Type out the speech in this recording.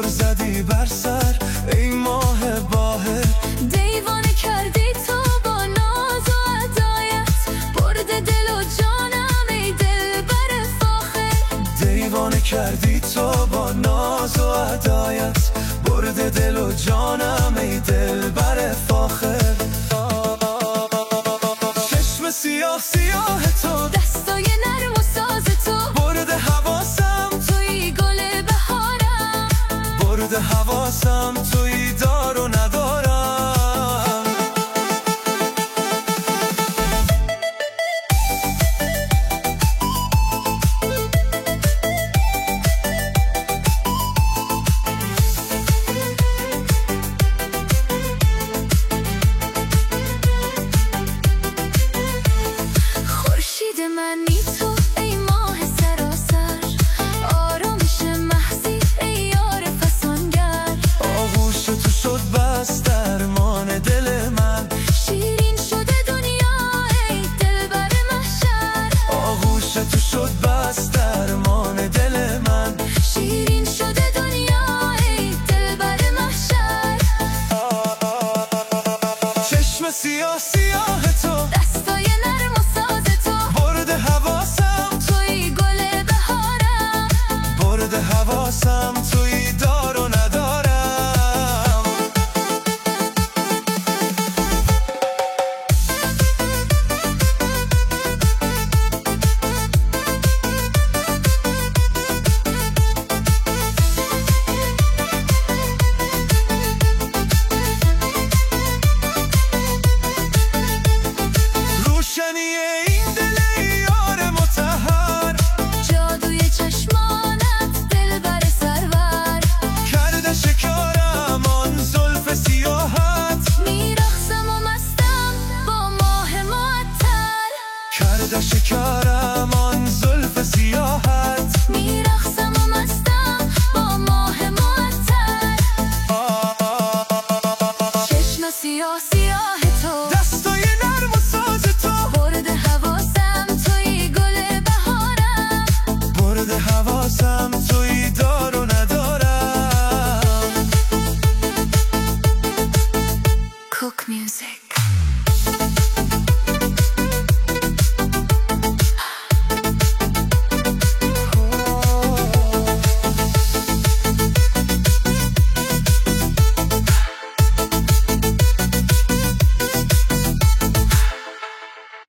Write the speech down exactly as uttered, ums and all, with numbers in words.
دور زدی بر سر ای ماه باهر. دیوانه کردی تو با ناز و ادایت، برده دل و جانم ای دلبر فاخر. دیوانه کردی تو با ناز و ادایت، برده دل و جانم ای دلبر فاخر. چشم سیاه سیاه تو، دستای نرم و ساز تو، برده حواسم توی گل بهارم، برده حواسم توی دار و ندارم. خورشید منی تو ای ماه سراسر، آرامش محضی ای یار فسانگر. آغوش تو شد بس درمان دل من، شیرین شده دنیا ای دلبر محشر. آغوش تو شد بس درمان دل من، شیرین شده دنیا ای دلبر محشر. چشم سیاه سیاه تو، دستای نرم و ساز تو، برده حواسم توی گل بهارم، برده حواسم توی دار و ندارم. روشنی این دل یار مطهر، جادوی چشمانت دلبر سرور. کرده شکارم آن زلف سیاهت، میرقصم و مستم با ماه معطر. کرده شکارم